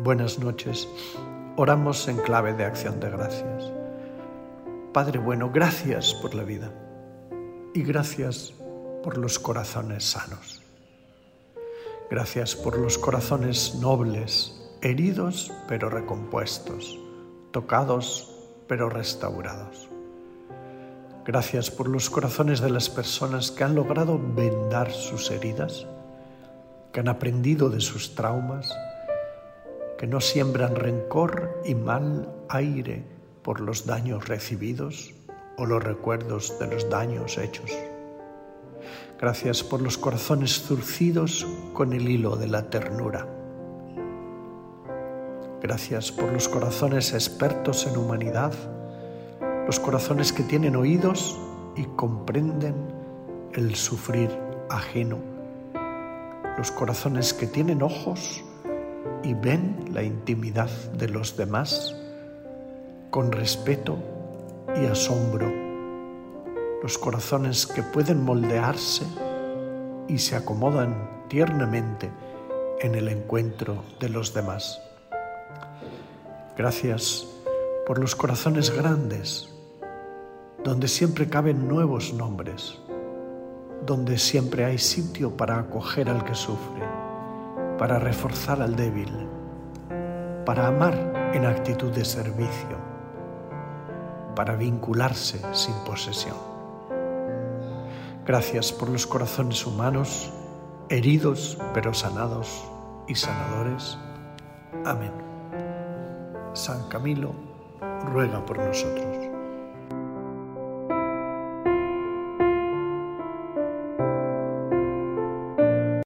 Buenas noches. Oramos en clave de acción de gracias. Padre bueno, gracias por la vida y gracias por los corazones sanos. Gracias por los corazones nobles, heridos pero recompuestos, tocados pero restaurados. Gracias por los corazones de las personas que han logrado vendar sus heridas, que han aprendido de sus traumas, que no siembran rencor y mal aire por los daños recibidos o los recuerdos de los daños hechos. Gracias por los corazones zurcidos con el hilo de la ternura. Gracias por los corazones expertos en humanidad, los corazones que tienen oídos y comprenden el sufrir ajeno, los corazones que tienen ojos y ven la intimidad de los demás con respeto y asombro, los corazones que pueden moldearse y se acomodan tiernamente en el encuentro de los demás. Gracias por los corazones grandes, donde siempre caben nuevos nombres, donde siempre hay sitio para acoger al que sufre, para reforzar al débil, para amar en actitud de servicio, para vincularse sin posesión. Gracias por los corazones humanos, heridos pero sanados y sanadores. Amén. San Camilo ruega por nosotros.